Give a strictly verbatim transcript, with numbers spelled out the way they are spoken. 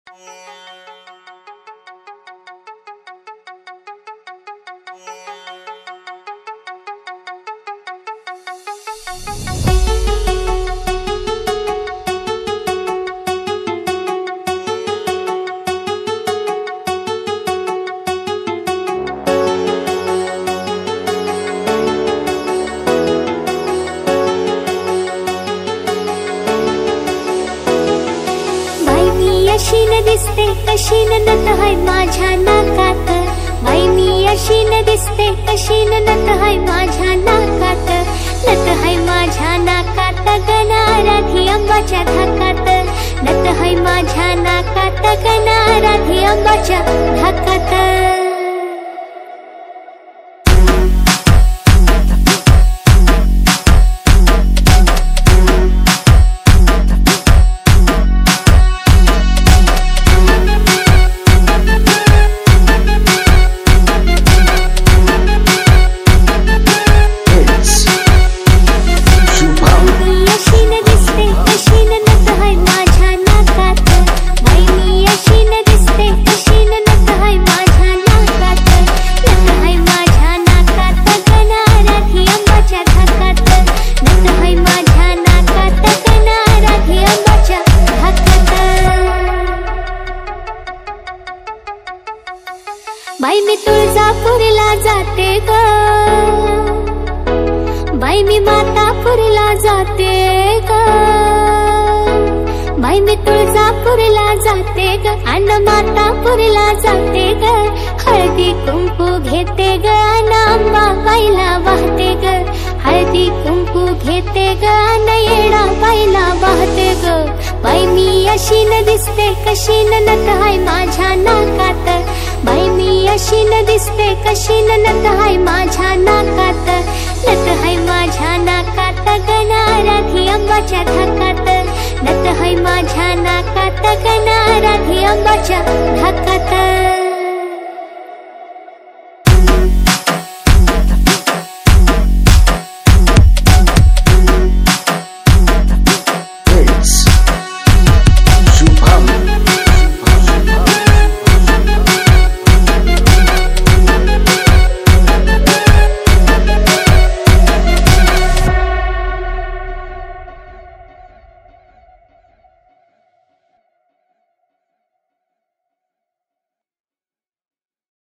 अशी न दिसते कशी न नथ हाय माझ्या नाकात, बाई मी अशी न दिसते कशी न नथ हाय माझ्या नाकात, नथ हाय माझ्या नाकात गणा राधी अंबाच्या धाकात, नथ हाय माझ्या नाकात गणा राधी अंबाच्या धाकात। बाई मी तुळजापूरला जाते ग, बाई मी मातापूरला जाते ग, बाई मी तुळजापूरला जाते ग अन मातापूरला जाते ग, हळदी कुंकू घेते ग अन अंबाबाईला वाहते ग, हळदी कुंकू घेते ग अन येडाबाईला वाहते ग। बाई मी अशी न दिसते कशी न नथ हाय माझ्या नाकात, बाई मी अशी न दिसते कशी न नथ हाय माझ्या नाकात, नथ हाय माझ्या नाकात गणा राधी अंबाच्या धाकात, नथ हाय माझ्या नाकात गणा राधी अंबाच्या धाकात।